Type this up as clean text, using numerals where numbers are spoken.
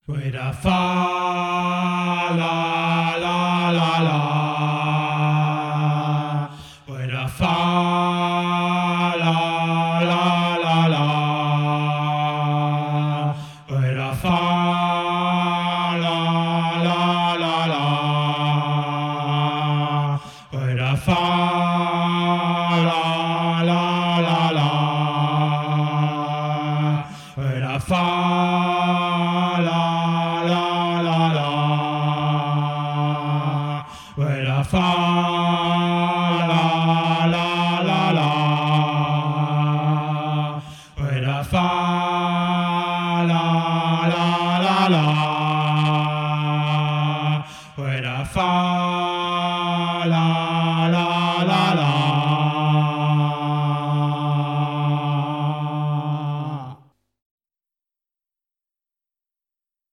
With a fa la la la la. With a fa la la la la. With a fa la la la la. With a fa la la la la. With a fa la la la la. With a fa la la la la. With a fa la la la la. With a fa